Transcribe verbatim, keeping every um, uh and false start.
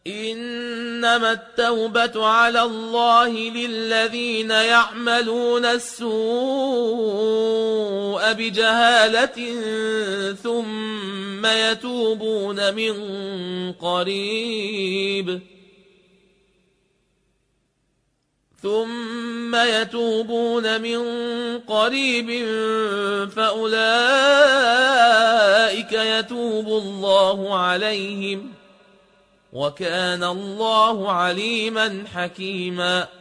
إنما التوبة على الله للذين يعملون السوء بجهالة ثم يتوبون من قريب ثم يتوبون من قريب فأولئك يتوب الله عليهم وكان الله عليما حكيما.